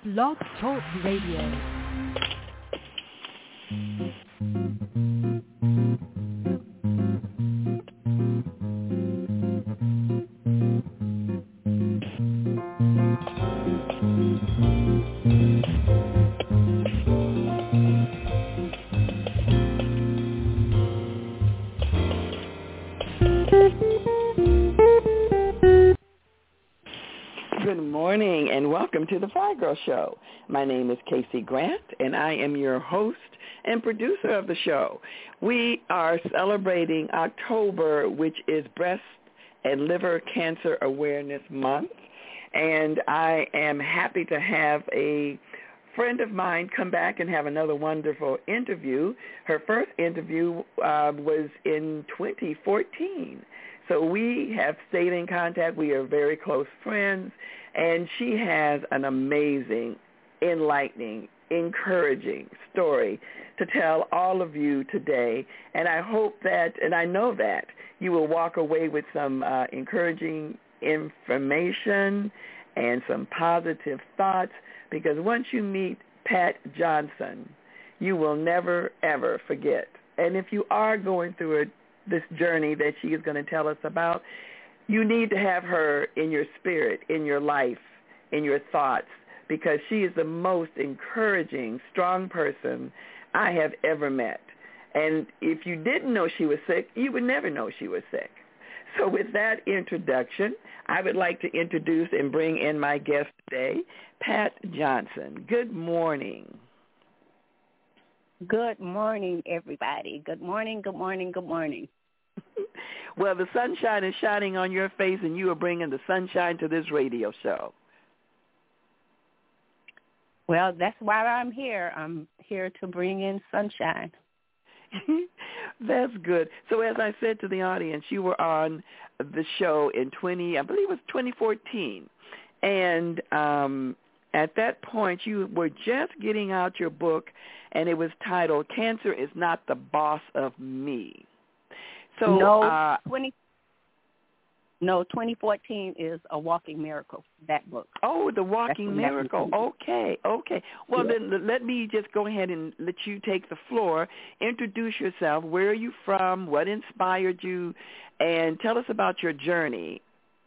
Blog Talk Radio. Good morning and welcome to the Fly Girl Show. My name is Casey Grant and I am your host and producer of the show. We are celebrating October, which is Breast and Liver Cancer Awareness Month, and I am happy to have a friend of mine come back and have another wonderful interview. Her first interview was in 2014. So we have stayed in contact. We are very close friends, and she has an amazing, enlightening, encouraging story to tell all of you today. And I hope that, and I know that, you will walk away with some encouraging information and some positive thoughts, because once you meet Pat Johnson, you will never, ever forget. And if you are going through this journey that she is going to tell us about, you need to have her in your spirit, in your life, in your thoughts, because she is the most encouraging, strong person I have ever met. And if you didn't know she was sick, you would never know she was sick. So with that introduction, I would like to introduce and bring in my guest today, Pat Johnson. Good morning. Good morning, everybody. Good morning, good morning, good morning. Well, the sunshine is shining on your face, and you are bringing the sunshine to this radio show. Well, that's why I'm here. I'm here to bring in sunshine. That's good. So as I said to the audience, you were on the show in 2014. And at that point, you were just getting out your book, and it was titled, Cancer is Not the Boss of Me. So, 2014 is A Walking Miracle, that book. Oh, The Walking Miracle. Okay. Well, yes. Then let me just go ahead and let you take the floor. Introduce yourself. Where are you from? What inspired you? And tell us about your journey.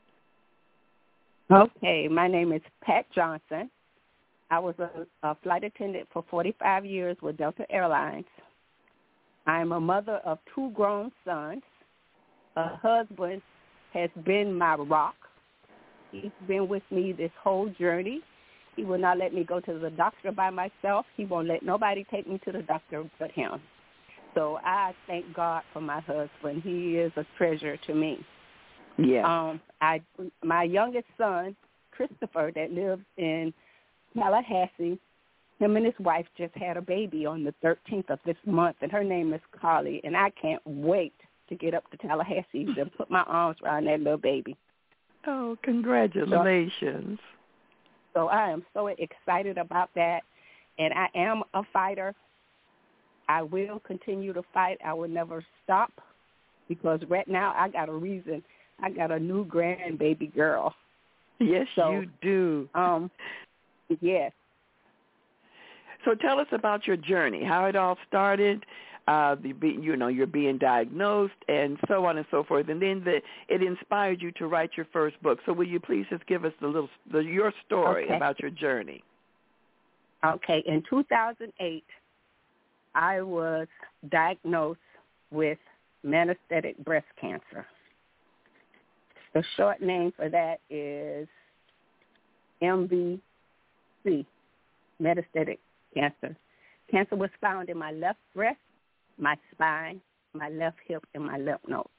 Okay, my name is Pat Johnson. I was a flight attendant for 45 years with Delta Airlines. I'm a mother of 2 grown sons. A husband has been my rock. He's been with me this whole journey. He will not let me go to the doctor by myself. He won't let nobody take me to the doctor but him. So I thank God for my husband. He is a treasure to me. Yeah. My youngest son, Christopher, that lives in Tallahassee, him and his wife just had a baby on the 13th of this month, and her name is Carly, and I can't wait to get up to Tallahassee to put my arms around that little baby. Oh, congratulations. So I am so excited about that, and I am a fighter. I will continue to fight. I will never stop, because right now I got a reason. I got a new grandbaby girl. Yes, you do. Yes. So tell us about your journey, how it all started. You're being diagnosed and so on and so forth, and then it inspired you to write your first book. So will you please just give us your story about your journey? Okay. In 2008, I was diagnosed with metastatic breast cancer. The short name for that is MBC, metastatic cancer. Cancer was found in my left breast, my spine, my left hip, and my lymph nodes.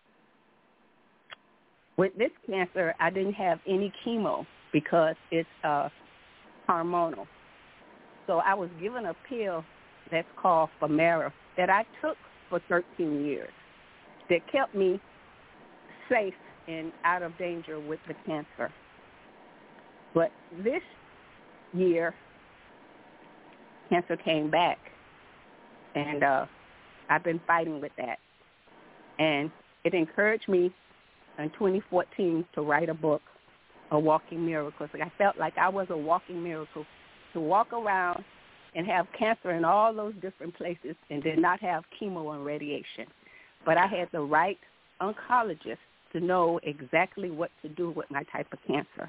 With this cancer, I didn't have any chemo because it's hormonal. So I was given a pill that's called Femara that I took for 13 years that kept me safe and out of danger with the cancer. But this year, cancer came back, and I've been fighting with that. And it encouraged me in 2014 to write a book, A Walking Miracle. So I felt like I was a walking miracle to walk around and have cancer in all those different places and did not have chemo and radiation. But I had the right oncologist to know exactly what to do with my type of cancer.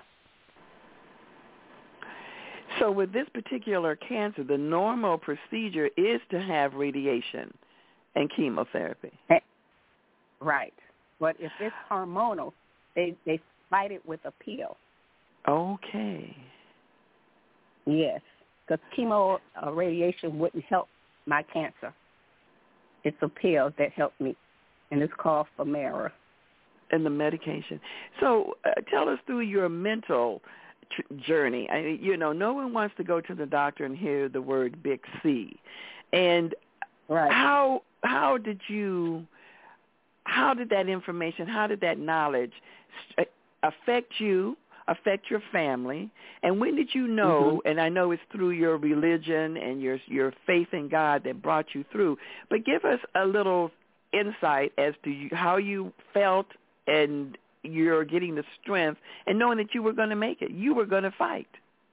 So with this particular cancer, the normal procedure is to have radiation and chemotherapy. Right. But if it's hormonal, they fight it with a pill. Okay. Yes, because chemo radiation wouldn't help my cancer. It's a pill that helped me, and it's called Femara. And the medication. So tell us through your mental journey. No one wants to go to the doctor and hear the word big C. And right. How did that information, how did that knowledge affect you, affect your family, and when did you know, and I know it's through your religion and your faith in God that brought you through, but give us a little insight as to how you felt and you're getting the strength and knowing that you were going to make it. You were going to fight.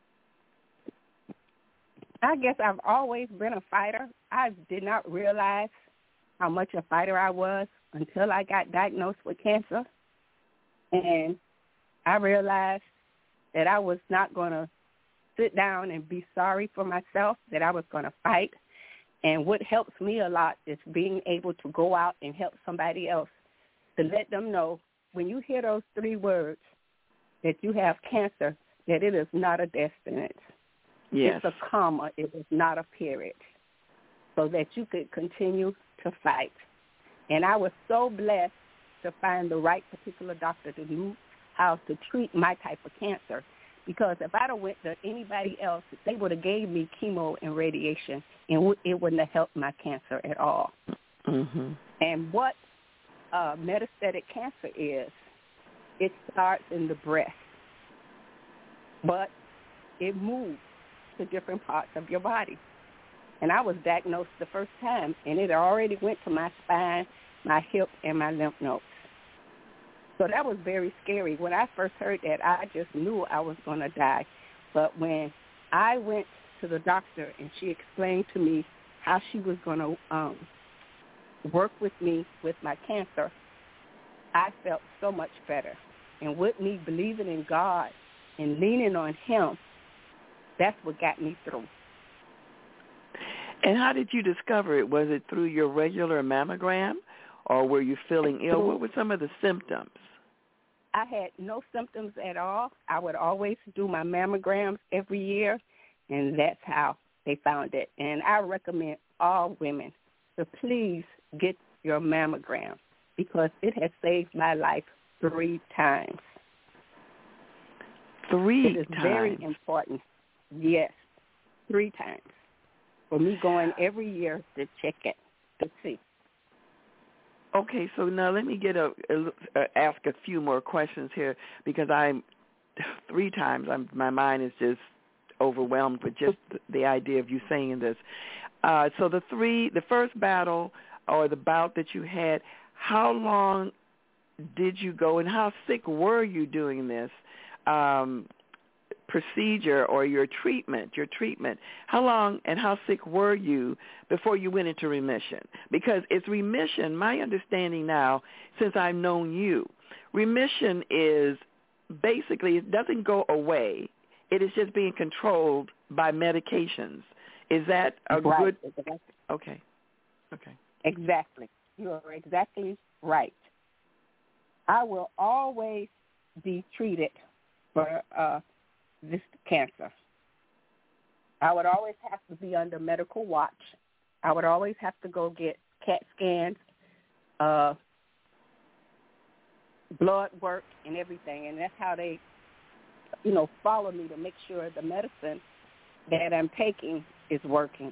I guess I've always been a fighter. I did not realize how much a fighter I was until I got diagnosed with cancer. And I realized that I was not going to sit down and be sorry for myself, that I was going to fight. And what helps me a lot is being able to go out and help somebody else, to let them know when you hear those 3 words that you have cancer, that it is not a death sentence. Yes. It's a comma. It is not a period. So that you could continue to fight. And I was so blessed to find the right particular doctor that knew how to treat my type of cancer. Because if I'd have went to anybody else, they would have gave me chemo and radiation, and it wouldn't have helped my cancer at all. Mm-hmm. And what metastatic cancer is, it starts in the breast, but it moves to different parts of your body. And I was diagnosed the first time, and it already went to my spine, my hip, and my lymph nodes. So that was very scary. When I first heard that, I just knew I was going to die. But when I went to the doctor and she explained to me how she was going to work with me with my cancer, I felt so much better. And with me believing in God and leaning on Him, that's what got me through. And how did you discover it? Was it through your regular mammogram, or were you feeling ill? What were some of the symptoms? I had no symptoms at all. I would always do my mammograms every year, and that's how they found it. And I recommend all women to please get your mammogram, because it has saved my life 3 times. 3 times? It is very important. Yes, 3 times. For me going every year to check it, to see. Okay, so now let me ask a few more questions here, because I'm 3 times. My mind is just overwhelmed with just the idea of you saying this. So the first battle or the bout that you had, how long did you go, and how sick were you doing this procedure or your treatment? How long and how sick were you before you went into remission? Because it's remission, my understanding now, since I've known you, remission is basically, it doesn't go away. It is just being controlled by medications. Is that a good? Exactly. Okay. Exactly. You are exactly right. I will always be treated for this cancer. I would always have to be under medical watch. I would always have to go get CAT scans, blood work, and everything. And that's how they, follow me to make sure the medicine that I'm taking is working.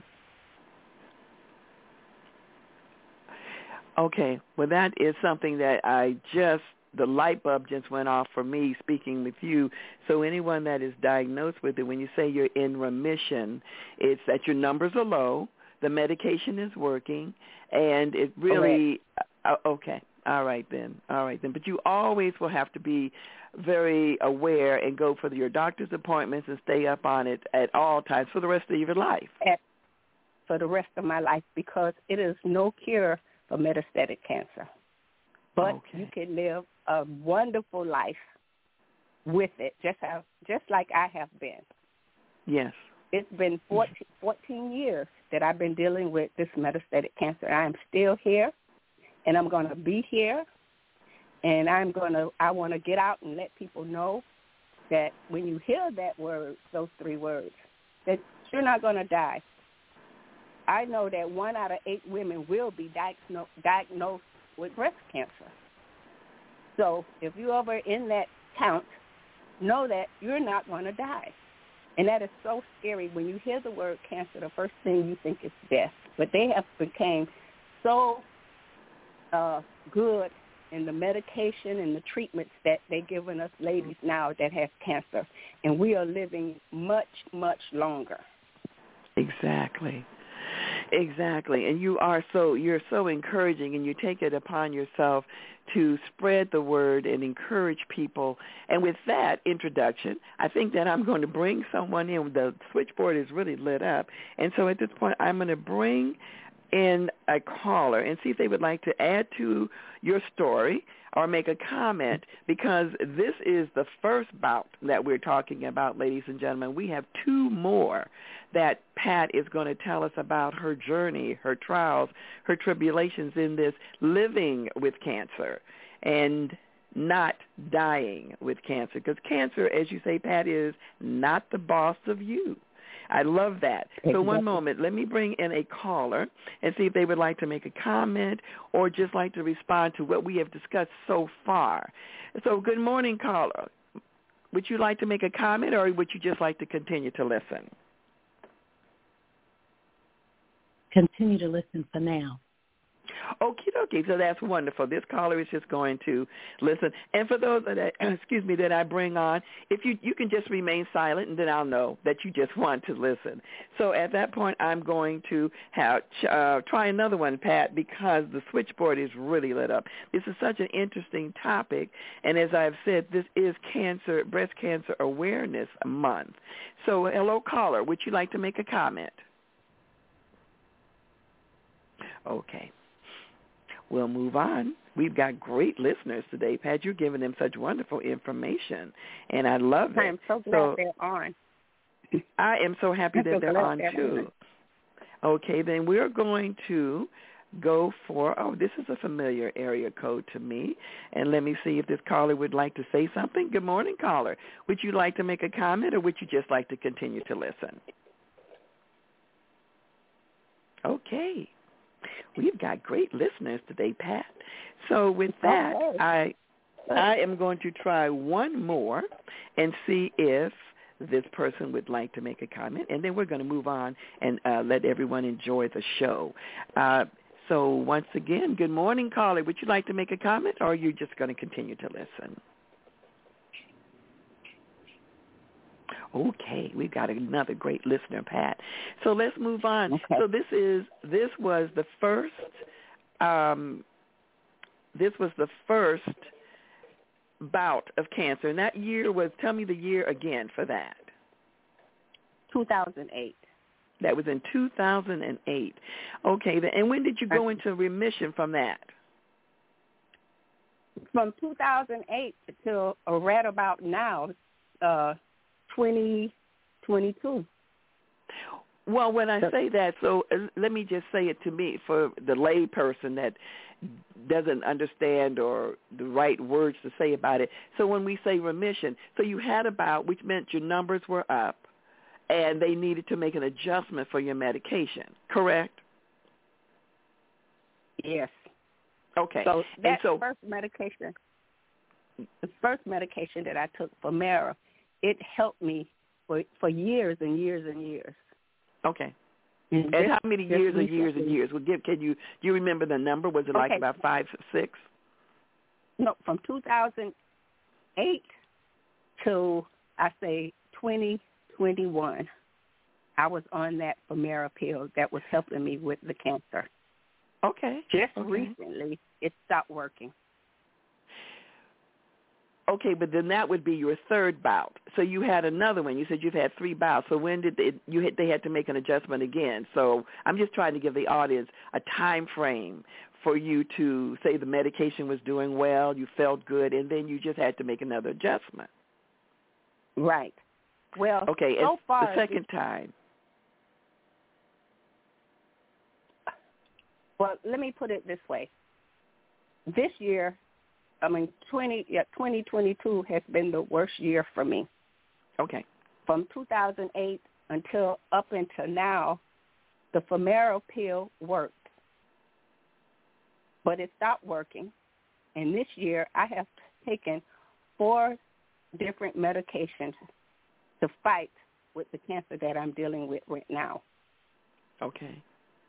Okay. Well, that is something that the light bulb just went off for me speaking with you. So anyone that is diagnosed with it, when you say you're in remission, it's that your numbers are low, the medication is working, and it really, okay, All right then. But you always will have to be very aware and go for your doctor's appointments and stay up on it at all times for the rest of your life. For the rest of my life, because it is no cure for metastatic cancer. But you can live a wonderful life with it, just like I have been. Yes. It's been 14 years that I've been dealing with this metastatic cancer. I am still here, and I'm going to be here, and I want to get out and let people know that when you hear that word, those 3 words, that you're not going to die. I know that 1 out of 8 women will be diagnosed with breast cancer. So if you're ever in that count, know that you're not going to die. And that is so scary. When you hear the word cancer, the first thing you think is death. But they have become so good in the medication and the treatments that they're giving us ladies now that have cancer. And we are living much, much longer. Exactly. And you're so encouraging, and you take it upon yourself to spread the word and encourage people. And with that introduction, I think that I'm going to bring someone in. The switchboard is really lit up. And so at this point, I'm going to bring in a caller and see if they would like to add to your story or make a comment, because this is the first bout that we're talking about, ladies and gentlemen. We have 2 more that Pat is going to tell us about her journey, her trials, her tribulations in this living with cancer and not dying with cancer, because cancer, as you say, Pat, is not the boss of you. I love that. So one moment, let me bring in a caller and see if they would like to make a comment or just like to respond to what we have discussed so far. So good morning, caller. Would you like to make a comment, or would you just like to continue to listen? Continue to listen for now. Okie dokie. So that's wonderful. This caller is just going to listen. And for those that I bring on, if you can just remain silent, and then I'll know that you just want to listen. So at that point, I'm going to try another one, Pat, because the switchboard is really lit up. This is such an interesting topic, and as I've said, this is Breast Cancer Awareness Month. So hello, caller. Would you like to make a comment? Okay. We'll move on. We've got great listeners today, Pat. You're giving them such wonderful information, and I love it. I am so glad they're on. I am so happy that they're on, too. Okay, then we're going to go for, this is a familiar area code to me, and let me see if this caller would like to say something. Good morning, caller. Would you like to make a comment, or would you just like to continue to listen? Okay. We've got great listeners today, Pat. So with that, I am going to try one more and see if this person would like to make a comment, and then we're going to move on and let everyone enjoy the show. So once again, good morning, caller. Would you like to make a comment, or are you just going to continue to listen? Okay, we've got another great listener, Pat. So let's move on. Okay. So this was the first bout of cancer, and that year was, tell me the year again for that. 2008. That was in 2008. Okay, and when did you go into remission from that? From 2008 till right about now, 2022. Well, when I say that, so let me just say it to me for the lay person that doesn't understand or the right words to say about it. So when we say remission, so you had about, which meant your numbers were up, and they needed to make an adjustment for your medication, correct? Yes. Okay. So that first medication that I took for Mara, it helped me for years and years and years. Okay. And how many years and years and years? Well, do you remember the number? Was it like about 5, 6? No, from 2008 to, I say, 2021, I was on that Femara pill that was helping me with the cancer. Okay. Just okay. recently, it stopped working. Okay, but then that would be your third bout. So you had another one. You said you've had 3 bouts. So when did they had to make an adjustment again? So I'm just trying to give the audience a time frame for you to say the medication was doing well, you felt good, and then you just had to make another adjustment. Right. Well, okay, so far, the second time. Well, let me put it this way. This year, 2022 has been the worst year for me. Okay. From 2008 until up until now, the Femara pill worked. But it stopped working. And this year, I have taken 4 different medications to fight with the cancer that I'm dealing with right now. Okay.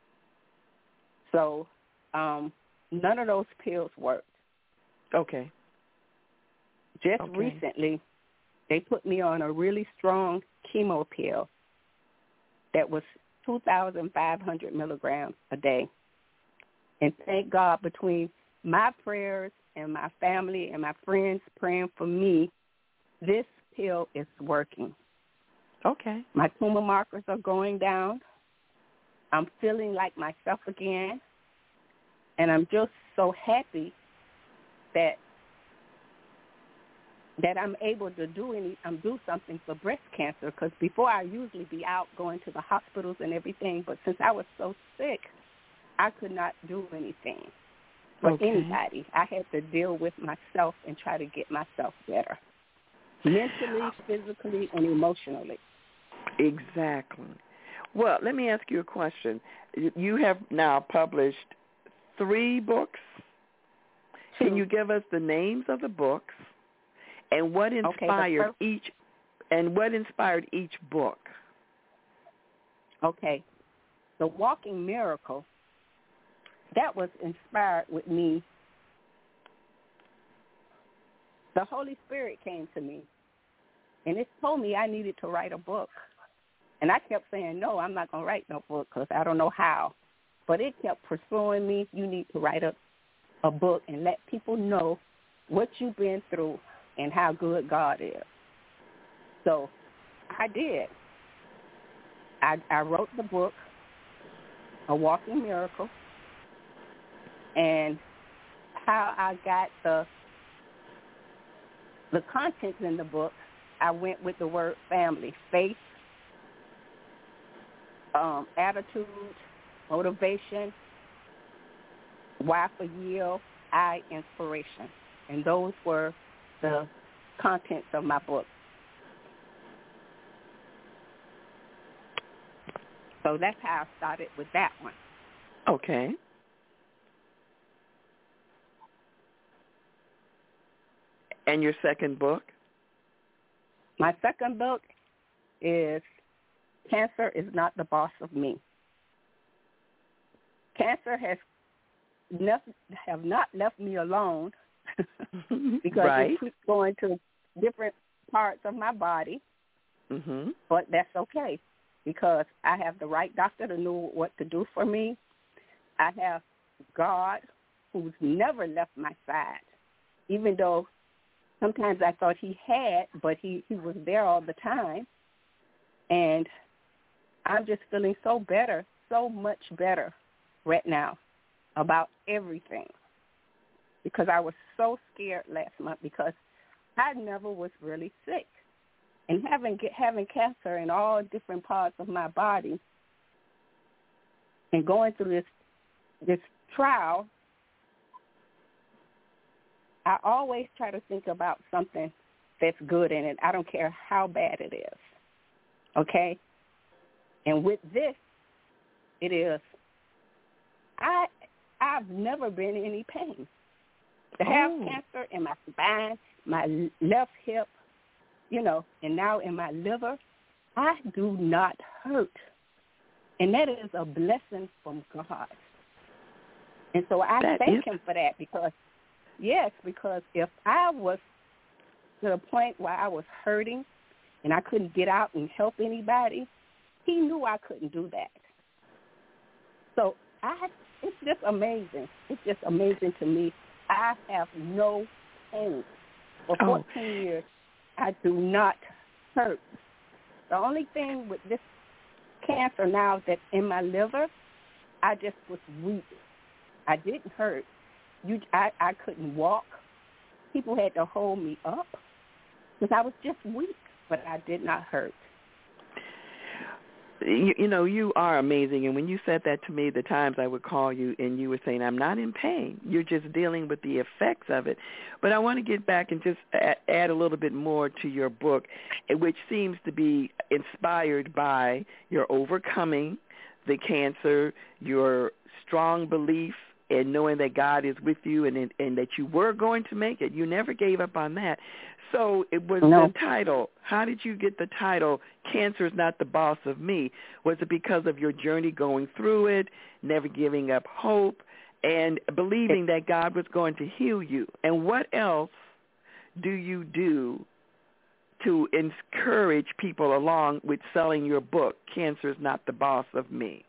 So none of those pills worked. Okay. Just recently, they put me on a really strong chemo pill that was 2,500 milligrams a day. And thank God, between my prayers and my family and my friends praying for me, this pill is working. Okay. My tumor markers are going down. I'm feeling like myself again. And I'm just so happy that I'm able to do something for breast cancer, because before I usually be out going to the hospitals and everything, but since I was so sick, I could not do anything for anybody. I had to deal with myself and try to get myself better, mentally, physically, and emotionally. Exactly. Well, let me ask you a question. You have now published 3 books. Can you give us the names of the books and what inspired each book? Okay. The Walking Miracle, that was inspired with me. The Holy Spirit came to me, and it told me I needed to write a book. And I kept saying, no, I'm not going to write no book because I don't know how. But it kept pursuing me. You need to write a book and let people know what you've been through and how good God is. So I did. I wrote the book, A Walking Miracle, and how I got the contents in the book, I went with the word family, faith, attitude, motivation, Y for yield, I, inspiration. And those were the contents of my book. So that's how I started with that one. Okay. And your second book? My second book is Cancer is Not the Boss of Me. Cancer have not left me alone because it keeps going to different parts of my body. Mm-hmm. But that's okay because I have the right doctor to know what to do for me. I have God who's never left my side, even though sometimes I thought he had, but he was there all the time. And I'm just feeling so much better right now about everything because I was so scared last month because I never was really sick. And having cancer in all different parts of my body and going through this trial, I always try to think about something that's good in it. I don't care how bad it is, okay? And with this, it is, I've never been in any pain. To have cancer in my spine, my left hip, and now in my liver, I do not hurt. And that is a blessing from God. And so I thank him for that because if I was to the point where I was hurting and I couldn't get out and help anybody, he knew I couldn't do that. So I it's just amazing. It's just amazing to me. I have no pain. For 14 years, I do not hurt. The only thing with this cancer now that's in my liver, I just was weak. I didn't hurt. I couldn't walk. People had to hold me up because I was just weak, but I did not hurt. You know, you are amazing. And when you said that to me, the times I would call you and you were saying, I'm not in pain. You're just dealing with the effects of it. But I want to get back and just add a little bit more to your book, which seems to be inspired by your overcoming the cancer, your strong belief in knowing that God is with you and that you were going to make it. You never gave up on that. So it was the title. How did you get the title, Cancer is Not the Boss of Me? Was it because of your journey going through it, never giving up hope, and believing that God was going to heal you? And what else do you do to encourage people along with selling your book, Cancer is Not the Boss of Me?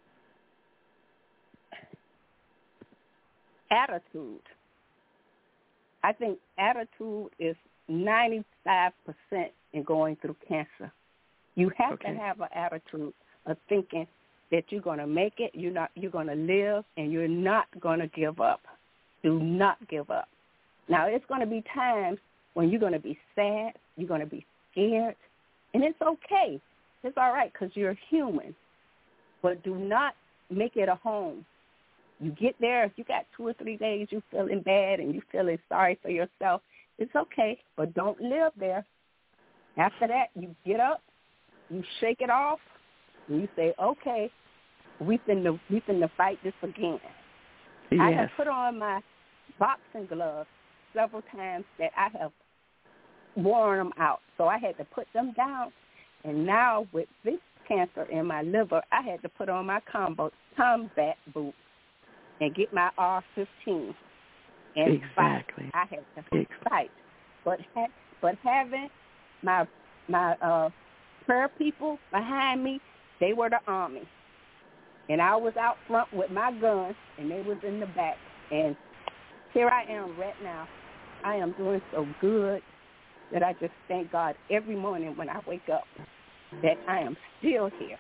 Attitude. I think attitude is 95% in going through cancer. You have to have an attitude of thinking that you're going to make it, you're going to live, and you're not going to give up. Do not give up. Now, it's going to be times when you're going to be sad, you're going to be scared, and it's okay. It's all right because you're human. But do not make it a home. You get there, if you got 2 or 3 days you feeling bad and you feeling sorry for yourself, it's okay, but don't live there. After that, you get up, you shake it off, and you say, okay, we finna fight this again. Yes. I have put on my boxing gloves several times that I have worn them out, so I had to put them down. And now with this cancer in my liver, I had to put on my combat boots and get my R-15 and fight. I had to fight. But having my prayer people behind me, they were the army. And I was out front with my gun, and they was in the back. And here I am right now. I am doing so good that I just thank God every morning when I wake up that I am still here.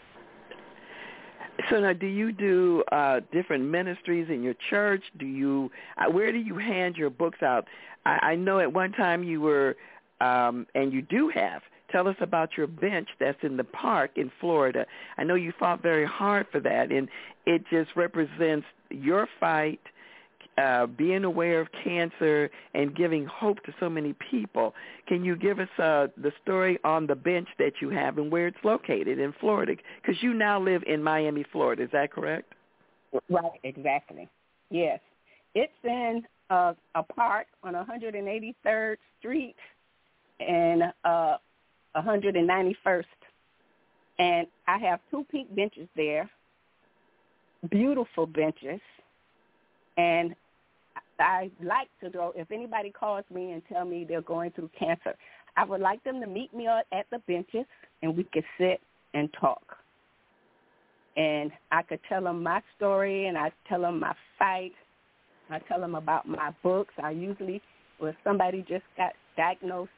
So now, do you do different ministries in your church? Where do you hand your books out? I know at one time you were, and you do have. Tell us about your bench that's in the park in Florida. I know you fought very hard for that, and it just represents your fight, being aware of cancer and giving hope to so many people. Can you give us the story on the bench that you have and where it's located in Florida? Because you now live in Miami, Florida. Is that correct? Right, exactly. Yes. It's in a park on 183rd Street and 191st. And I have 2 pink benches there, beautiful benches. And I like to go, if anybody calls me and tell me they're going through cancer, I would like them to meet me at the benches and we could sit and talk. And I could tell them my story and I tell them my fight. I tell them about my books. I usually, when somebody just got diagnosed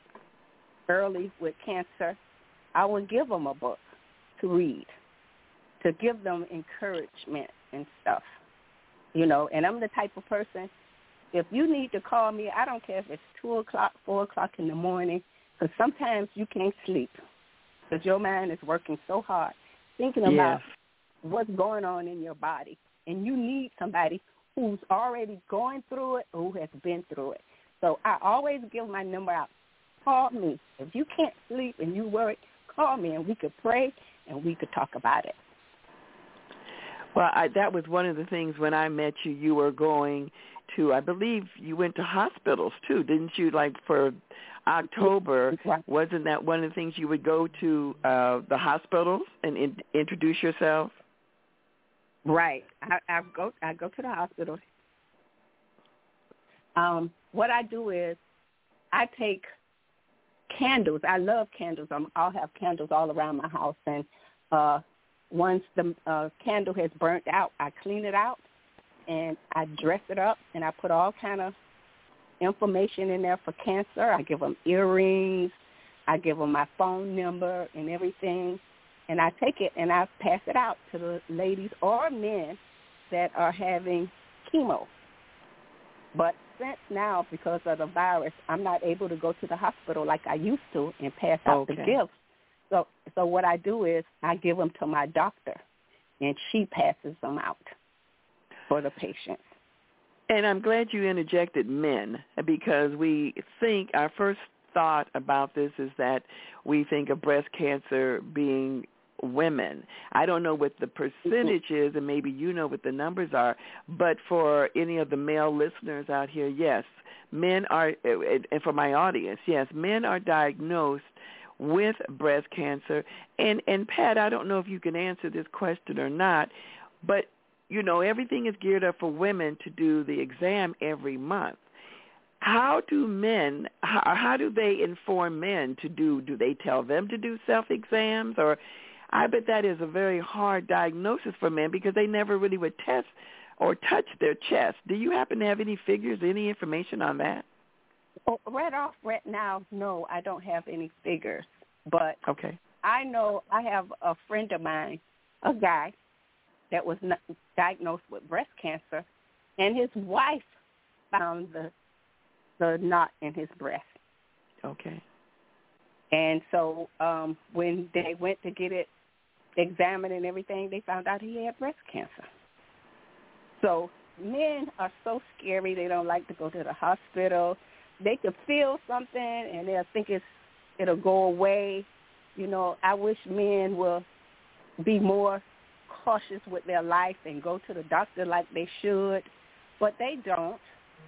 early with cancer, I would give them a book to read, to give them encouragement and stuff. You know, and I'm the type of person, if you need to call me, I don't care if it's 2 o'clock, 4 o'clock in the morning, because sometimes you can't sleep because your mind is working so hard thinking about what's going on in your body. And you need somebody who's already going through it or who has been through it. So I always give my number out. Call me. If you can't sleep and you worry, call me and we could pray and we could talk about it. Well, that was one of the things when I met you. You were going to, I believe you went to hospitals too, didn't you? Like for October, wasn't that one of the things you would go to the hospitals and introduce yourself? Right. I go to the hospital. What I do is I take candles. I love candles. I'll have candles all around my house, and once the candle has burnt out, I clean it out, and I dress it up, and I put all kind of information in there for cancer. I give them earrings. I give them my phone number and everything, and I take it and I pass it out to the ladies or men that are having chemo. But since now, because of the virus, I'm not able to go to the hospital like I used to and pass out the gifts. So what I do is I give them to my doctor, and she passes them out for the patients. And I'm glad you interjected men, because we think our first thought about this is that we think of breast cancer being women. I don't know what the percentage is, and maybe you know what the numbers are, but for any of the male listeners out here, yes, men are, and for my audience, yes, men are diagnosed with breast cancer. And Pat, I don't know if you can answer this question or not, but, you know, everything is geared up for women to do the exam every month. How do men, how do they inform men to do they tell them to do self-exams? Or I bet that is a very hard diagnosis for men, because they never really would test or touch their chest. Do you happen to have any figures, any information on that? Oh, right now, no, I don't have any figures. But okay. I know I have a friend of mine, a guy, that was diagnosed with breast cancer, and his wife found the knot in his breast. Okay. And so when they went to get it examined and everything, they found out he had breast cancer. So men are so scary. They don't like to go to the hospital. They could feel something, and they'll think it'll go away. You know, I wish men will be more cautious with their life and go to the doctor like they should, but they don't.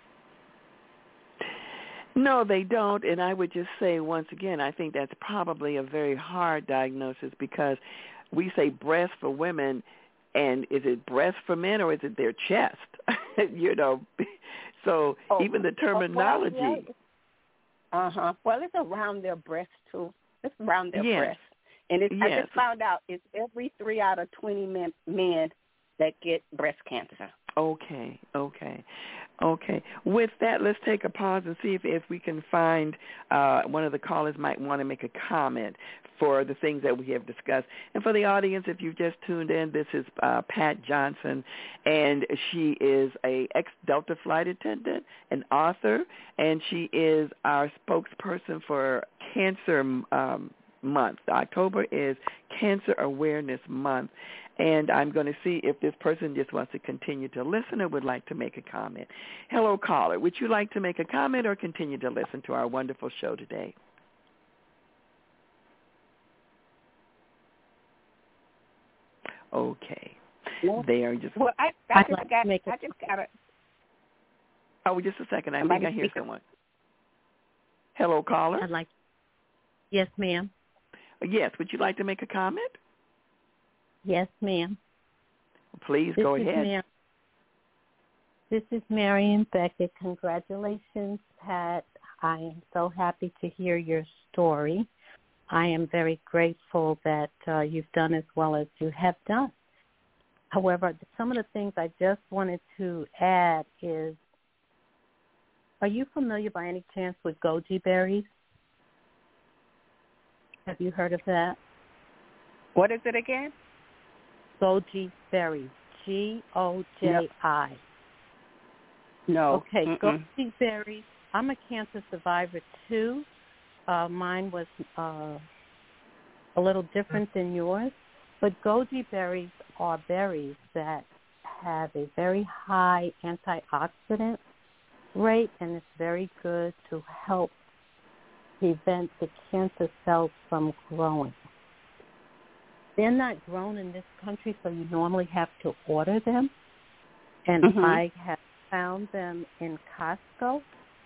No, they don't, and I would just say once again, I think that's probably a very hard diagnosis, because we say breast for women, and is it breast for men, or is it their chest? You know, so even the terminology. Well, it's around their breast, too. It's around their breast. And I just found out it's every 3 out of 20 men that get breast cancer. Okay. With that, let's take a pause and see if we can find one of the callers might want to make a comment for the things that we have discussed. And for the audience, if you've just tuned in, this is Pat Johnson, and she is a ex-Delta flight attendant, an author, and she is our spokesperson for Cancer Month. October is Cancer Awareness Month. And I'm going to see if this person just wants to continue to listen or would like to make a comment. Hello, caller. Would you like to make a comment or continue to listen to our wonderful show today? Okay. They are just... Well, I just got it. Oh, just a second. I think I hear someone. Hello, caller. Yes, ma'am. Yes. Would you like to make a comment? Yes, ma'am. Please go ahead. This is Marion Beckett. Congratulations, Pat. I am so happy to hear your story. I am very grateful that you've done as well as you have done. However, some of the things I just wanted to add is, are you familiar by any chance with goji berries? Have you heard of that? What is it again? Goji berries, Goji. No. Okay, goji berries. I'm a cancer survivor too. Mine was a little different than yours, but goji berries are berries that have a very high antioxidant rate, and it's very good to help prevent the cancer cells from growing. They're not grown in this country, so you normally have to order them. And I have found them in Costco.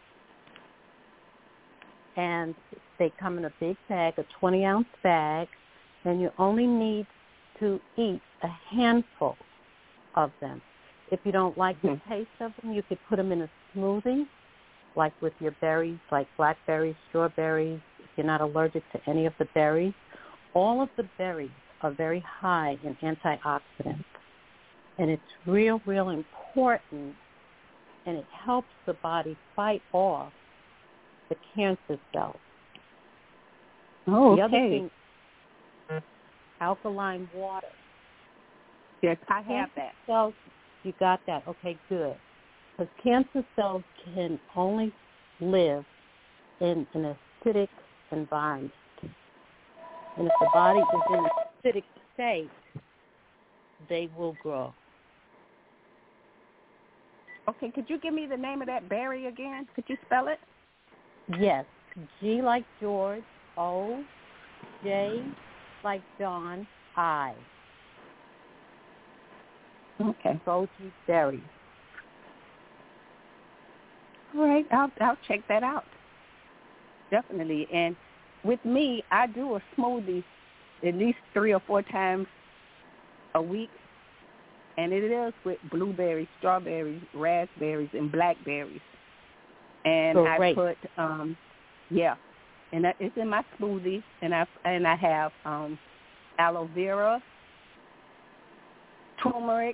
And they come in a big bag, a 20-ounce bag, and you only need to eat a handful of them. If you don't like the taste of them, you could put them in a smoothie, like with your berries, like blackberries, strawberries, if you're not allergic to any of the berries. All of the berries are very high in antioxidants. And it's real important, and it helps the body fight off the cancer cells. Oh, the okay. other thing, alkaline water. Yes, I have that. Cells, you got that. Okay, good. Because cancer cells can only live in an acidic environment. And if the body is in an acidic state, they will grow. Okay, could you give me the name of that berry again? Could you spell it? Yes. G like George, O, J like John, I. Okay. Goji berry. All right, I'll check that out. Definitely. And with me, I do a smoothie at least 3 or 4 times a week, and it is with blueberries, strawberries, raspberries, and blackberries. And Great. I put, and it's in my smoothie, and I have aloe vera, turmeric,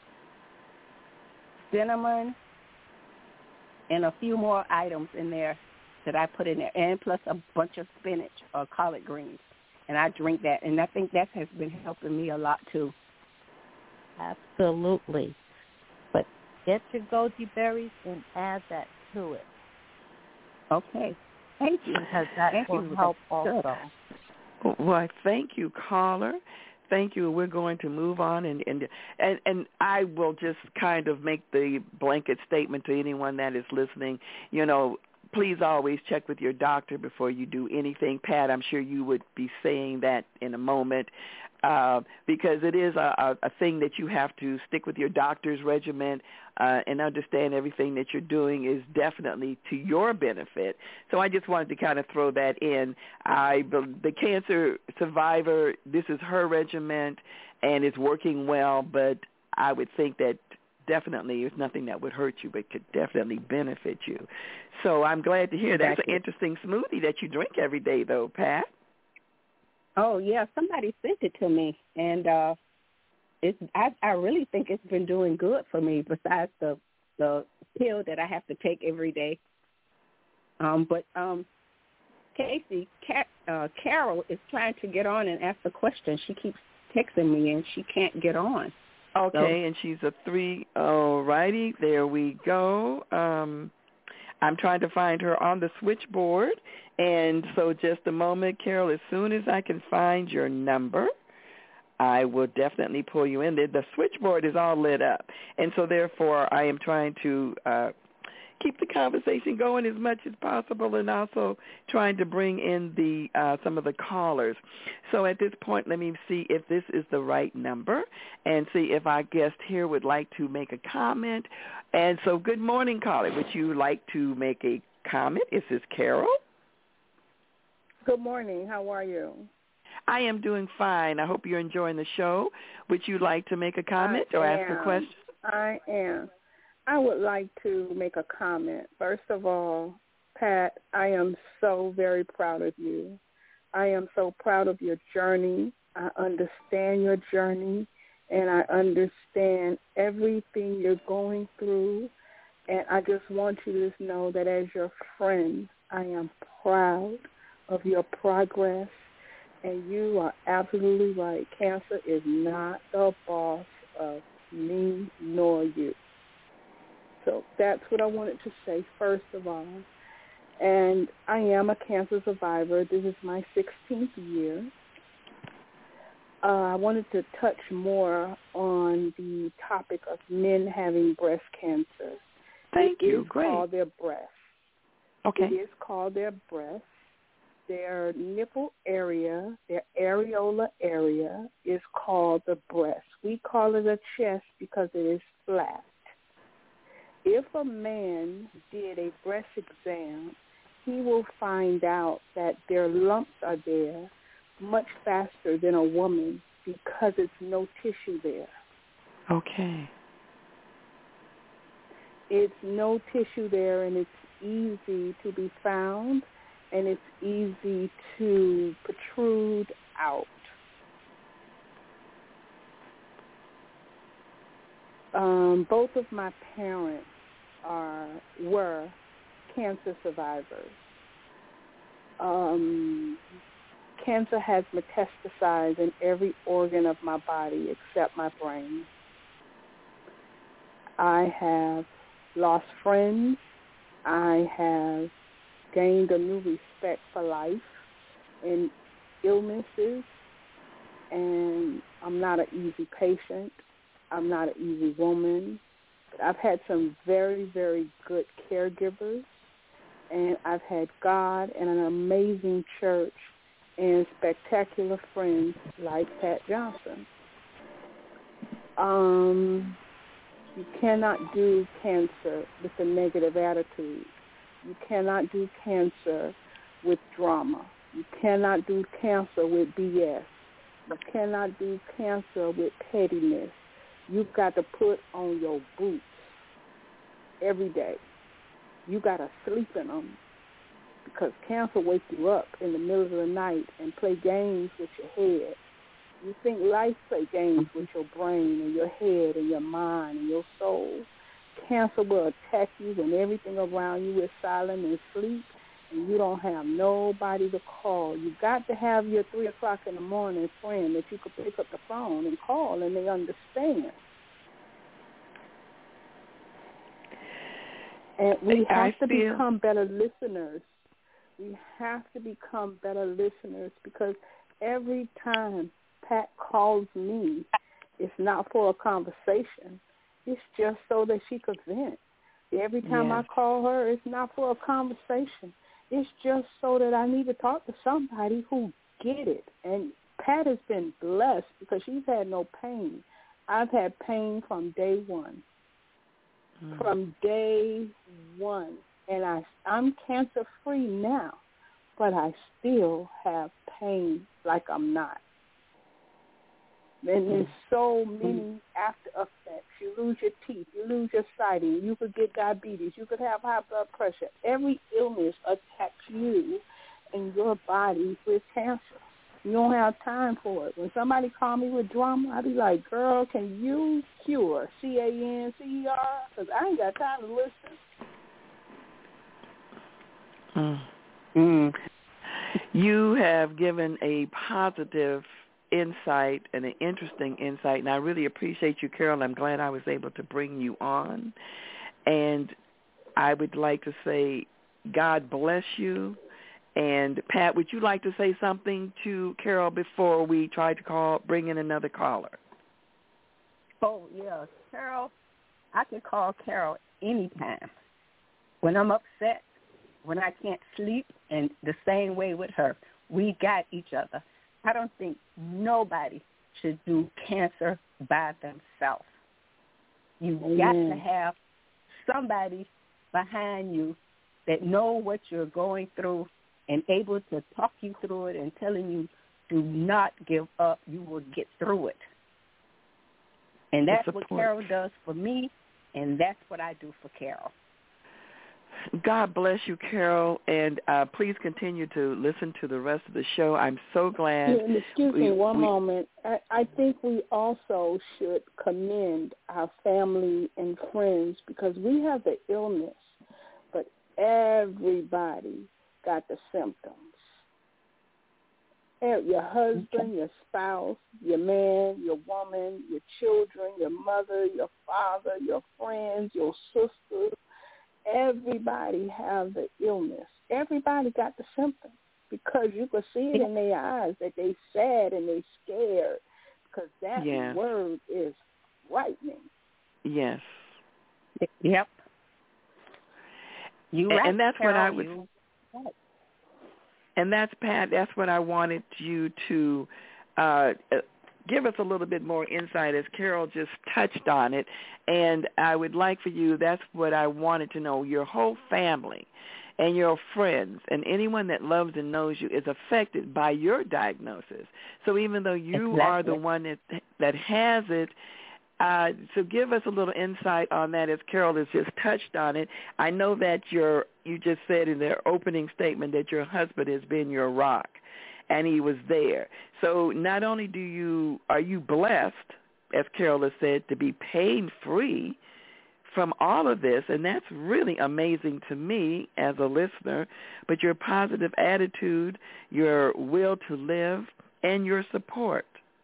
cinnamon, and a few more items in there that I put in there, and plus a bunch of spinach or collard greens. And I drink that, and I think that has been helping me a lot too. Absolutely. But get your goji berries and add that to it. Okay. Thank you. Because that will help also. Well, thank you, caller. Thank you. We're going to move on, and I will just kind of make the blanket statement to anyone that is listening. You know, please always check with your doctor before you do anything. Pat, I'm sure you would be saying that in a moment, because it is a thing that you have to stick with your doctor's regimen and understand everything that you're doing is definitely to your benefit. So I just wanted to kind of throw that in. The cancer survivor, this is her regimen, and it's working well, but I would think that definitely it's nothing that would hurt you, but could definitely benefit you. So I'm glad to hear that's an interesting smoothie that you drink every day, though, Pat. Oh, yeah, somebody sent it to me, and I really think it's been doing good for me besides the pill that I have to take every day. But Casey, Carol is trying to get on and ask a question. She keeps texting me, and she can't get on. Okay, and she's a 3. All righty, there we go. I'm trying to find her on the switchboard, and so just a moment, Carol, as soon as I can find your number, I will definitely pull you in. The switchboard is all lit up, and so therefore I am trying to keep the conversation going as much as possible, and also trying to bring in the some of the callers. So at this point, let me see if this is the right number and see if our guest here would like to make a comment. And so good morning, caller. Would you like to make a comment? Is this Carol? Good morning. How are you? I am doing fine. I hope you're enjoying the show. Would you like to make a comment or ask a question? I am. I would like to make a comment. First of all, Pat, I am so very proud of you. I am so proud of your journey. I understand your journey, and I understand everything you're going through. And I just want you to know that as your friend, I am proud of your progress. And you are absolutely right. Cancer is not the boss of me nor you. So that's what I wanted to say, first of all. And I am a cancer survivor. This is my 16th year. I wanted to touch more on the topic of men having breast cancer. Thank you. It is called their breast. Okay. It is called their breast. Their nipple area, their areola area, is called the breast. We call it a chest because it is flat. If a man did a breast exam, he will find out that their lumps are there much faster than a woman because it's no tissue there. Okay. It's no tissue there, and it's easy to be found, and it's easy to protrude out. Both of my parents were cancer survivors. Cancer has metastasized in every organ of my body except my brain. I have lost friends. I have gained a new respect for life and illnesses, and I'm not an easy patient. I'm not an easy woman. But I've had some very, very good caregivers, and I've had God and an amazing church and spectacular friends like Pat Johnson. You cannot do cancer with a negative attitude. You cannot do cancer with drama. You cannot do cancer with BS. You cannot do cancer with pettiness. You've got to put on your boots every day. You got to sleep in them, because cancer wakes you up in the middle of the night and play games with your head. You think life play games with your brain and your head and your mind and your soul. Cancer will attack you when everything around you is silent and asleep, and you don't have nobody to call. You got to have your 3 o'clock in the morning friend that you could pick up the phone and call, and they understand. And we have to become better listeners. We have to become better listeners, because every time Pat calls me, it's not for a conversation. It's just so that she could vent. Every time I call her, it's not for a conversation. It's just so that I need to talk to somebody who get it. And Pat has been blessed because she's had no pain. I've had pain from day one. From day one. And I'm cancer-free now, but I still have pain like I'm not. And there's so many after effects. You lose your teeth. You lose your sighting. You could get diabetes. You could have high blood pressure. Every illness attacks you and your body with cancer. You don't have time for it. When somebody call me with drama, I be like, girl, can you cure? CANCER? Because I ain't got time to listen. You have given a positive insight and an interesting insight, and I really appreciate you, Carol. I'm glad I was able to bring you on. And I would like to say God bless you. And, Pat, would you like to say something to Carol before we try to bring in another caller? Oh, yeah. Carol, I can call Carol anytime. When I'm upset, when I can't sleep, and the same way with her. We got each other. I don't think nobody should do cancer by themselves. You've got to have somebody behind you that know what you're going through and able to talk you through it and telling you, do not give up. You will get through it. And that's what Carol does for me, and that's what I do for Carol. God bless you, Carol, and please continue to listen to the rest of the show. I'm so glad. Yeah, excuse me one moment. I think we also should commend our family and friends, because we have the illness, but everybody got the symptoms. Your husband, your spouse, your man, your woman, your children, your mother, your father, your friends, your sisters. Everybody have the illness. Everybody got the symptoms, because you could see it in their eyes that they sad and they scared, because that word is frightening. Yes. Yep. And that's what I would. And that's, Pat, that's what I wanted you to give us a little bit more insight, as Carol just touched on it. And I would like for you, that's what I wanted to know, your whole family and your friends and anyone that loves and knows you is affected by your diagnosis. So even though you are the one that has it, so give us a little insight on that, as Carol has just touched on it. I know that you just said in their opening statement that your husband has been your rock, and he was there. So not only are you blessed as Carol has said, to be pain-free from all of this, and that's really amazing to me as a listener, but your positive attitude, your will to live, and your support.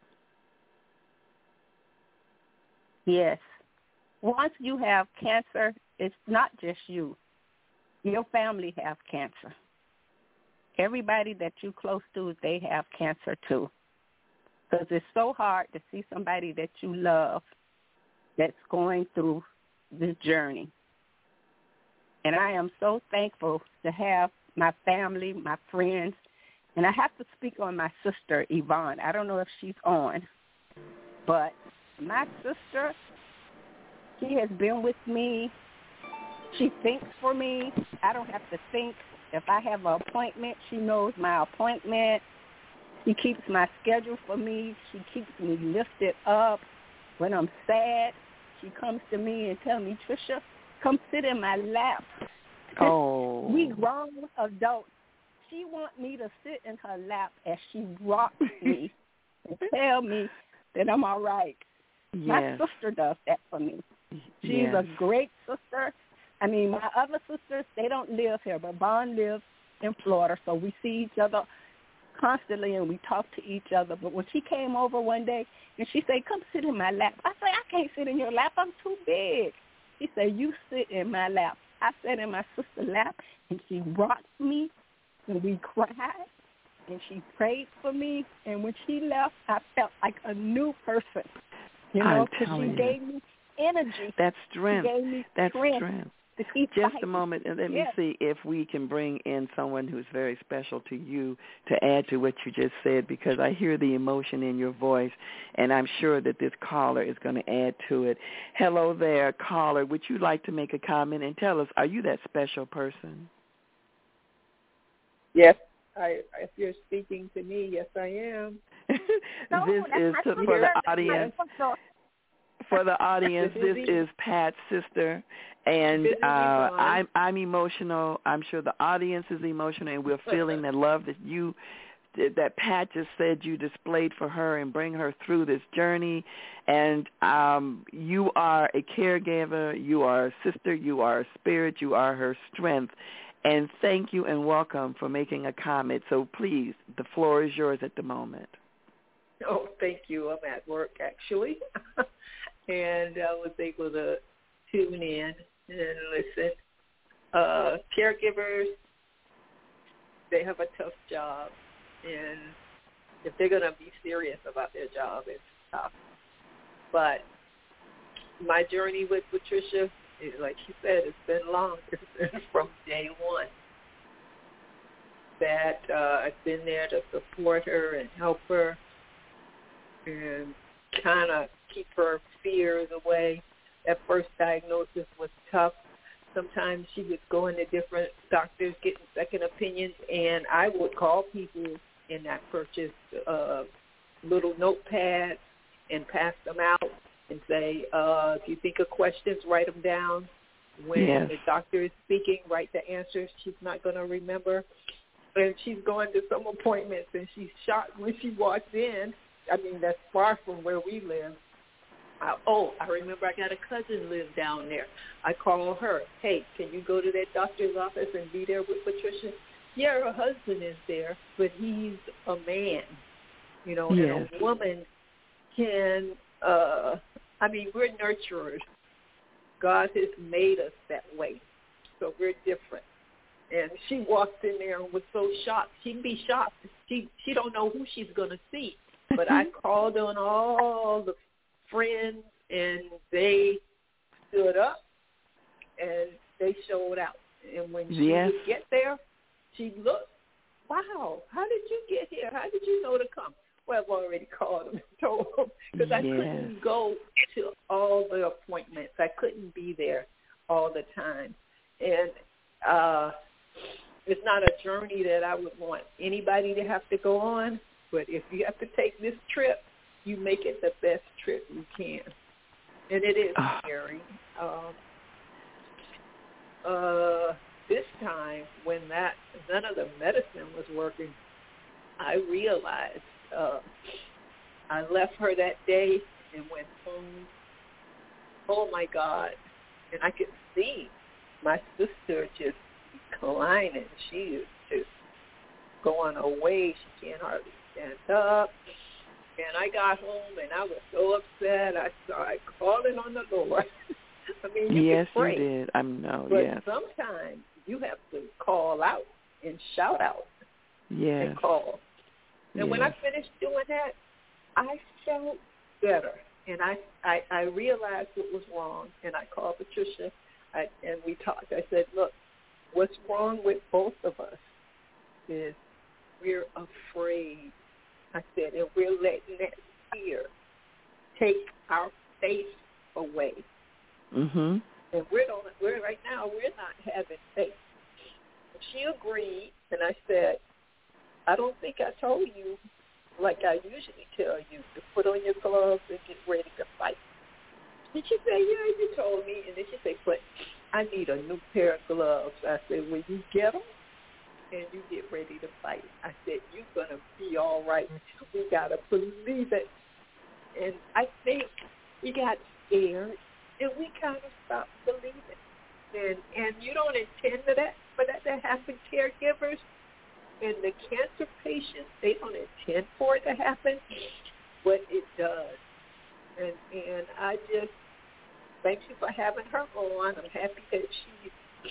Yes. Once you have cancer, it's not just you. Your family have cancer. Everybody that you're close to, they have cancer too. Because it's so hard to see somebody that you love that's going through this journey. And I am so thankful to have my family, my friends, and I have to speak on my sister, Yvonne. I don't know if she's on, but my sister, she has been with me. She thinks for me. I don't have to think. If I have an appointment, she knows my appointment. She keeps my schedule for me. She keeps me lifted up. When I'm sad, she comes to me and tells me, Tricia, come sit in my lap. Oh. We grown adults. She wants me to sit in her lap as she rocks me and tell me that I'm all right. Yes. My sister does that for me. She's a great sister. I mean, my other sisters, they don't live here, but Vaughn lives in Florida, so we see each other constantly and we talk to each other. But when she came over one day and she said, come sit in my lap, I said, I can't sit in your lap. I'm too big. She said, you sit in my lap. I sat in my sister's lap, and she rocked me, and we cried, and she prayed for me. And when she left, I felt like a new person, because she gave me energy. That's strength. She gave me strength. To keep Just fighting. a moment, and let me see if we can bring in someone who's very special to you to add to what you just said, because I hear the emotion in your voice, and I'm sure that this caller is going to add to it. Hello there, caller. Would you like to make a comment and tell us, are you that special person? Yes, if you're speaking to me, yes, I am. This is for the audience. For the audience, this is Pat's sister, and I'm emotional. I'm sure the audience is emotional, and we're feeling the love that Pat just said you displayed for her and bring her through this journey. And you are a caregiver, you are a sister, you are a spirit, you are her strength. And thank you and welcome for making a comment. So please, the floor is yours at the moment. Oh, thank you. I'm at work, actually. And I was able to tune in and listen. Caregivers, they have a tough job, and if they're going to be serious about their job, it's tough. But my journey with Patricia, like she said, it's been long. It's been from day one that I've been there to support her and help her and kind of keep her fears away. That first diagnosis was tough. Sometimes she was going to different doctors, getting second opinions, and I would call people and I purchased little notepads and pass them out and say, if you think of questions, write them down. When the doctor is speaking, write the answers. She's not going to remember. And she's going to some appointments, and she's shocked when she walks in. I mean, that's far from where we live. I remember I got a cousin live down there. I call her, hey, can you go to that doctor's office and be there with Patricia? Yeah, her husband is there, but he's a man, and a woman can, we're nurturers. God has made us that way, so we're different. And she walked in there and was so shocked. She'd be shocked. She don't know who she's going to see. But I called on all the friends, and they stood up, and they showed out. And when she would get there, she'd look, wow, how did you get here? How did you know to come? Well, I've already called them and told them because I couldn't go to all the appointments. I couldn't be there all the time. And it's not a journey that I would want anybody to have to go on. But if you have to take this trip, you make it the best trip you can. And it is scary. This time, when none of the medicine was working, I realized I left her that day, and went home. Oh, my God. And I could see my sister just declining. She is just going away. She can't hardly stand up. And I got home, and I was so upset. I started calling on the Lord. I mean, yes, can pray, you did. I know, but yes. sometimes you have to call out and shout out yes. and call. And yes. when I finished doing that, I felt better. And I realized what was wrong, and I called Patricia, and we talked. I said, look, what's wrong with both of us is we're afraid. I said, and we're letting that fear take our faith away. Mm-hmm. And we're right now, we're not having faith. She agreed, and I said, I don't think I told you, like I usually tell you, to put on your gloves and get ready to fight. And she said, yeah, you told me. And then she said, but I need a new pair of gloves. I said, when you get them and you get ready to fight, I said, you're going to be all right. We got to believe it. And I think we got scared, and we kind of stopped believing. And you don't intend for that to happen, caregivers. And the cancer patients, they don't intend for it to happen, but it does. And I just thank you for having her on. I'm happy that she's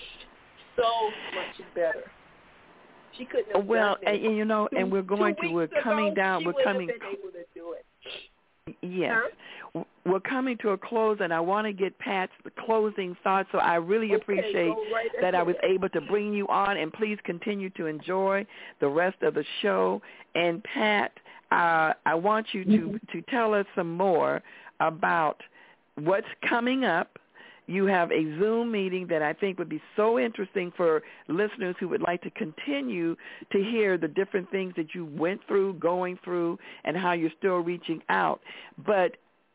so much better. She couldn't have done it. And you know, and we're coming down. She wouldn't have been able to do it. Yes. We're coming to a close, and I want to get Pat's closing thoughts, so I really appreciate that I was able to bring you on, and please continue to enjoy the rest of the show. And, Pat, I want you to tell us some more about what's coming up. You have a Zoom meeting that I think would be so interesting for listeners who would like to continue to hear the different things that you went through, going through, and how you're still reaching out. But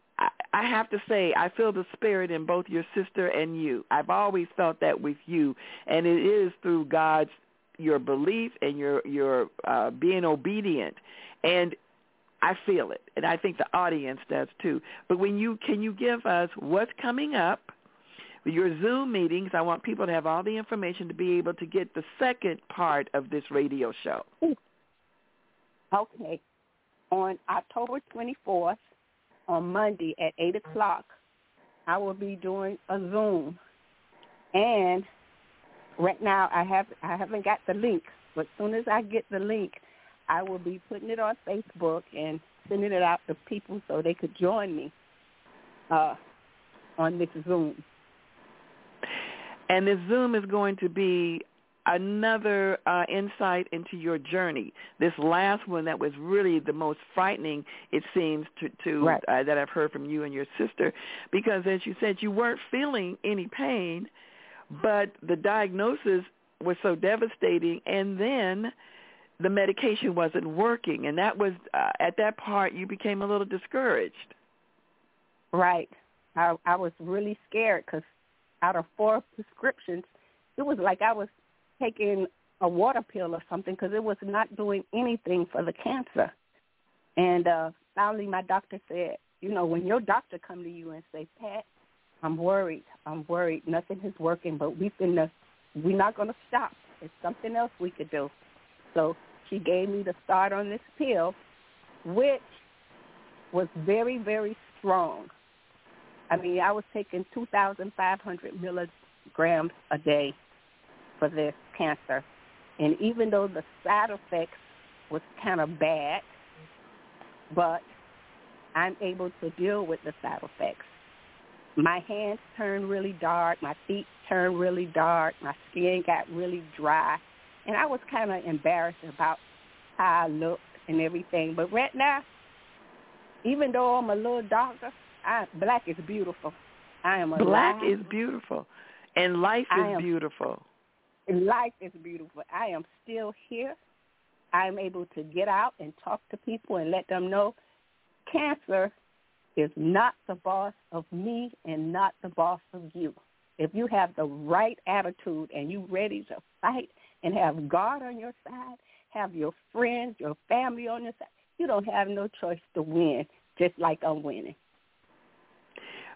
I have to say, I feel the spirit in both your sister and you. I've always felt that with you, and it is through your belief and your being obedient. And I feel it, and I think the audience does too. But can you give us what's coming up? Your Zoom meetings, I want people to have all the information to be able to get the second part of this radio show. Okay. On October 24th, on Monday at 8 o'clock, I will be doing a Zoom. And right now I haven't got the link, but as soon as I get the link, I will be putting it on Facebook and sending it out to people so they could join me on this Zoom. And this Zoom is going to be another insight into your journey. This last one that was really the most frightening, it seems, right. That I've heard from you and your sister, because as you said, you weren't feeling any pain, but the diagnosis was so devastating, and then the medication wasn't working, and that was at that part you became a little discouraged. Right. I was really scared because out of 4 prescriptions, it was like I was taking a water pill or something because it was not doing anything for the cancer. And finally my doctor said, when your doctor come to you and say, Pat, I'm worried, nothing is working, but we're not going to stop. There's something else we could do. So she gave me the start on this pill, which was very, very strong. I mean, I was taking 2,500 milligrams a day for this cancer. And even though the side effects was kind of bad, but I'm able to deal with the side effects. My hands turned really dark. My feet turned really dark. My skin got really dry. And I was kind of embarrassed about how I looked and everything. But right now, even though I'm a little darker, black is beautiful. I am alive. Black is beautiful, and life is beautiful. Life is beautiful. I am still here. I am able to get out and talk to people and let them know cancer is not the boss of me and not the boss of you. If you have the right attitude and you're ready to fight and have God on your side, have your friends, your family on your side, you don't have no choice to win, just like I'm winning.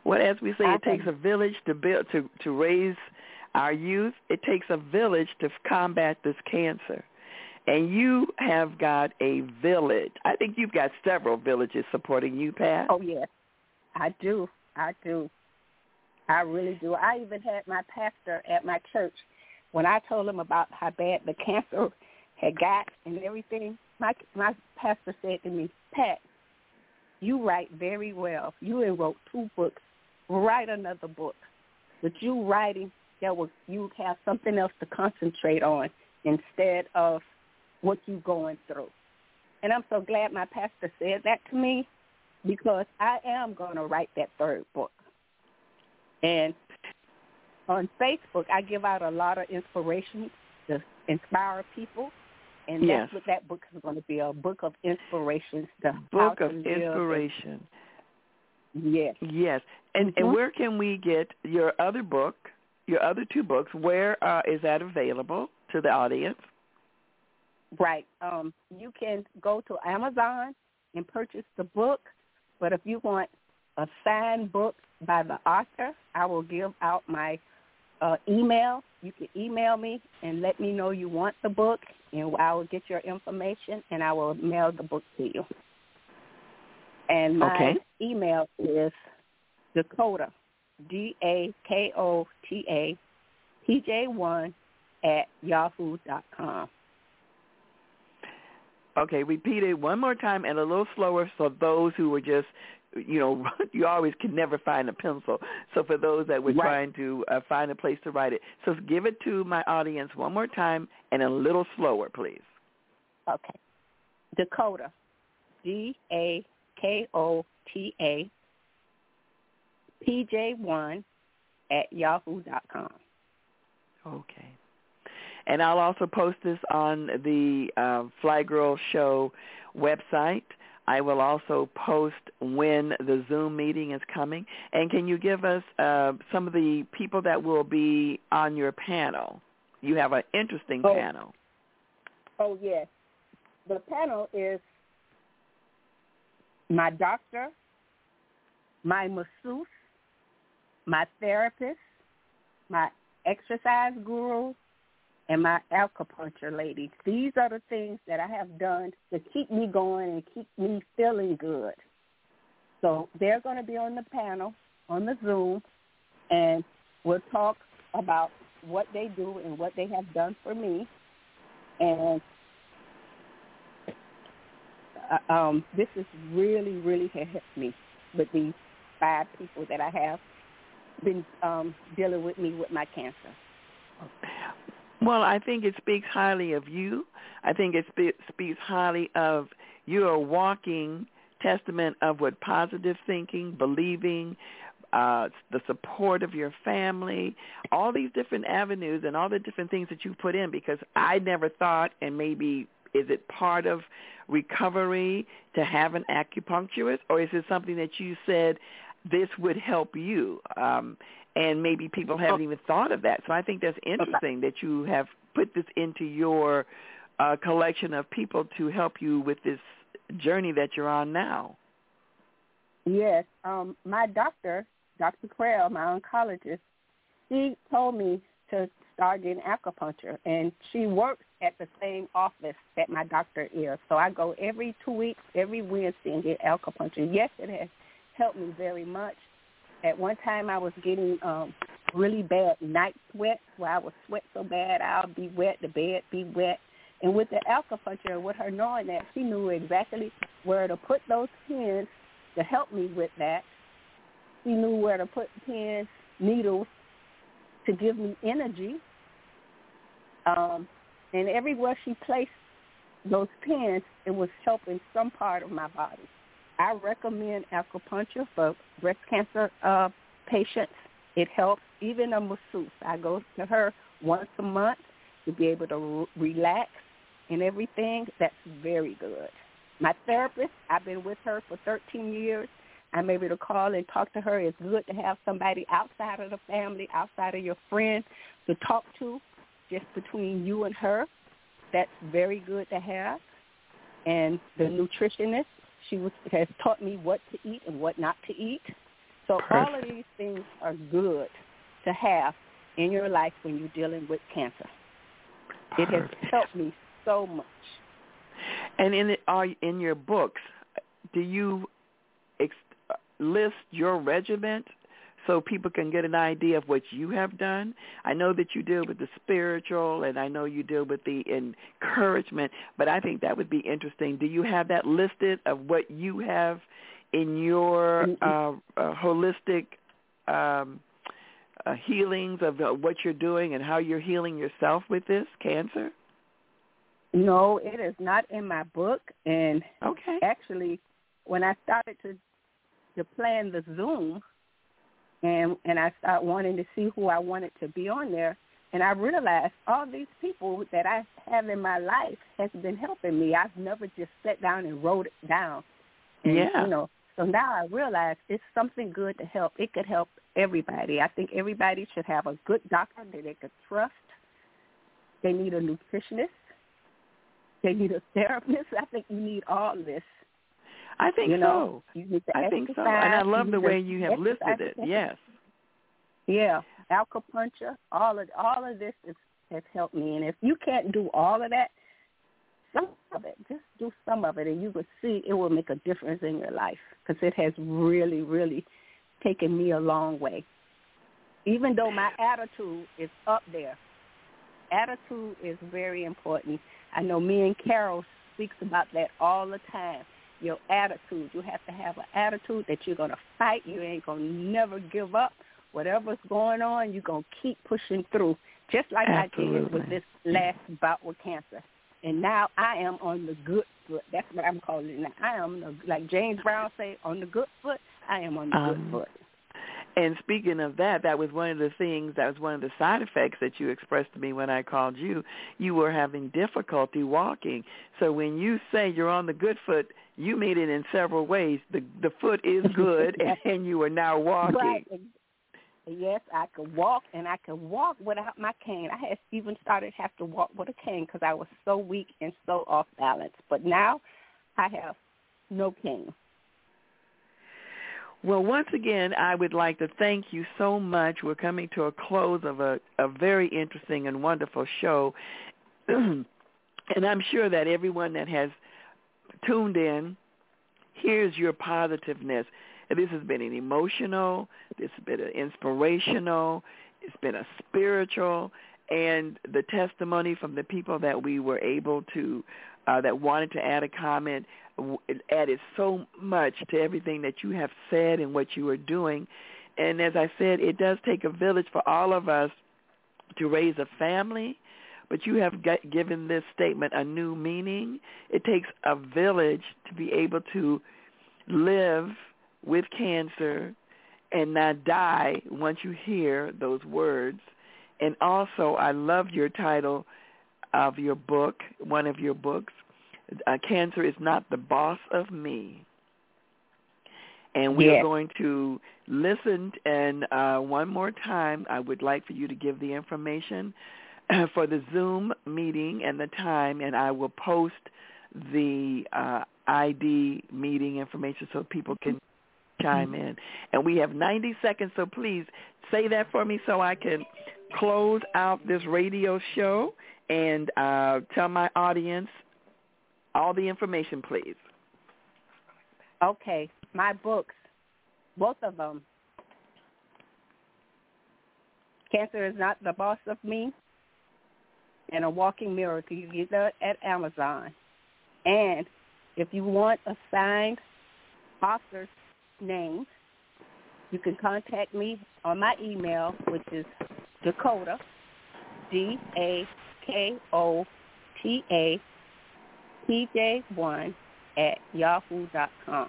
Well, as we say, it takes a village to build to raise our youth. It takes a village to combat this cancer. And you have got a village. I think you've got several villages supporting you, Pat. Oh, yes. I do. I really do. I even had my pastor at my church. When I told him about how bad the cancer had got and everything, my pastor said to me, Pat, you write very well. You wrote 2 books. Write another book. But you writing, you have something else to concentrate on instead of what you're going through. And I'm so glad my pastor said that to me, because I am going to write that 3rd book. And on Facebook, I give out a lot of inspiration to inspire people. And yes. That's what that book is going to be, a book of inspiration. Book of inspiration. Yes. Yes. And where can we get your other book, your other 2 books? Where is that available to the audience? Right. You can go to Amazon and purchase the book. But if you want a signed book by the author, I will give out my email. You can email me and let me know you want the book, and I will get your information, and I will mail the book to you. And my email is Dakota, DAKOTA, PJ1 @yahoo.com. Okay, repeat it one more time and a little slower so those who were just, you always can never find a pencil. So for those that were trying to find a place to write it. So give it to my audience one more time and a little slower, please. Okay. Dakota, DAKOTA, PJ1 @yahoo.com. Okay. And I'll also post this on the Fly Girl Show website. I will also post when the Zoom meeting is coming. And can you give us some of the people that will be on your panel? You have an interesting panel. Oh, yes. The panel is my doctor, my masseuse, my therapist, my exercise guru, and my acupuncture lady. These are the things that I have done to keep me going and keep me feeling good. So they're going to be on the panel, on the Zoom, and we'll talk about what they do and what they have done for me. And this is really, really helped me with these 5 people that I have been dealing with me with my cancer. Well, I think it speaks highly of you. I think it speaks highly of you are a walking testament of what positive thinking, believing, the support of your family, all these different avenues and all the different things that you put in, because I never thought, and maybe is it part of recovery to have an acupuncturist, or is it something that you said this would help you? And maybe people haven't even thought of that. So I think that's interesting that you have put this into your collection of people to help you with this journey that you're on now. Yes. My doctor, Dr. Krell, my oncologist, she told me to start getting acupuncture, and she works at the same office that my doctor is. So I go every 2 weeks, every Wednesday, and get acupuncture. Yes, it has helped me very much. At one time, I was getting really bad night sweats, where I would sweat so bad I'll be wet, the bed be wet. And with the acupuncture, with her knowing that, she knew exactly where to put those pins to help me with that. She knew where to put pins, needles, to give me energy. And everywhere she placed those pins, it was helping some part of my body. I recommend acupuncture for breast cancer patients. It helps. Even a masseuse. I go to her once a month to be able to relax and everything. That's very good. My therapist, I've been with her for 13 years. I'm able to call and talk to her. It's good to have somebody outside of the family, outside of your friend, to talk to, just between you and her. That's very good to have. And the nutritionist, she has taught me what to eat and what not to eat. So Perfect. all of these things are good to have in your life when you're dealing with cancer. It has helped me so much. And in your books, do you list your regimen so people can get an idea of what you have done? I know that you deal with the spiritual, and I know you deal with the encouragement, but I think that would be interesting. Do you have that listed of what you have in your holistic healings of what you're doing and how you're healing yourself with this cancer? No, it is not in my book. And okay. Actually, when I started to plan the Zoom, and I started wanting to see who I wanted to be on there, and I realized all these people that I have in my life has been helping me. I've never just sat down and wrote it down. And, yeah. You know, so now I realize it's something good to help. It could help everybody. I think everybody should have a good doctor that they could trust. They need a nutritionist. They need a therapist. I think you need all this. I think so. You need to I think so. And I love the way you have listed it. Yes. Yeah. Acupuncture, all of this has helped me. And if you can't do all of that, some of it, just do some of it, and you will see it will make a difference in your life, because it has really, really taken me a long way. Even though my attitude is up there, attitude is very important. I know me and Carol speaks about that all the time. Your attitude. You have to have an attitude that you're going to fight. You ain't going to never give up. Whatever's going on, you're going to keep pushing through, just like Absolutely. I did with this last bout with cancer. And now I am on the good foot. That's what I'm calling it now. I am, like James Brown say, on the good foot. I am on the good foot. And speaking of that, that was one of the things, that was one of the side effects that you expressed to me when I called you. You were having difficulty walking. So when you say you're on the good foot, you mean it in several ways. The foot is good, and you are now walking. Right. Yes, I could walk, and I could walk without my cane. I had even started have to walk with a cane because I was so weak and so off balance. But now I have no cane. Well, once again, I would like to thank you so much. We're coming to a close of a very interesting and wonderful show. And I'm sure that everyone that has tuned in hears your positiveness. This has been an emotional, this has been an inspirational, it's been a spiritual, and the testimony from the people that we were able to, that wanted to add a comment, it added so much to everything that you have said and what you are doing. And as I said, it does take a village for all of us to raise a family, but you have given this statement a new meaning. It takes a village to be able to live with cancer and not die once you hear those words. And also, I love your title of your book, one of your books, Cancer is Not the Boss of Me. And we are going to listen, and one more time, I would like for you to give the information for the Zoom meeting and the time, and I will post the ID meeting information so people can chime in. And we have 90 seconds, so please say that for me so I can close out this radio show and tell my audience all the information, please. Okay. My books, both of them, Cancer is Not the Boss of Me and A Walking Miracle. You get that at Amazon. And if you want a signed author's name, you can contact me on my email, which is Dakota, DAKOTA, PJ1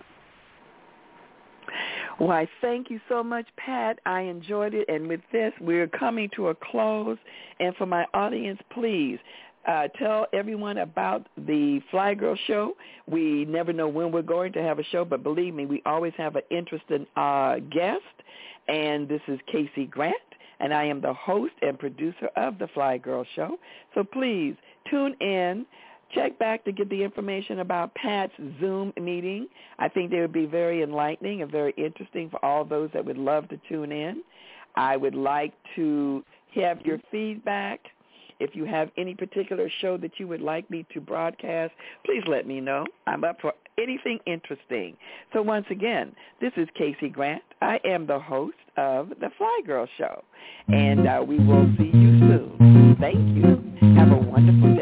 Well, I thank you so much, Pat. I enjoyed it. And with this, we're coming to a close. And for my audience, please tell everyone about the Fly Girl Show. We never know when we're going to have a show, but believe me, we always have an interesting guest. And this is Casey Grant, and I am the host and producer of the Fly Girl Show. So please tune in. check back to get the information about Pat's Zoom meeting. I think they would be very enlightening and very interesting for all those that would love to tune in. I would like to have your feedback. If you have any particular show that you would like me to broadcast, please let me know. I'm up for anything interesting. So once again, this is Casey Grant. I am the host of The Fly Girl Show, and we will see you soon. Thank you. Have a wonderful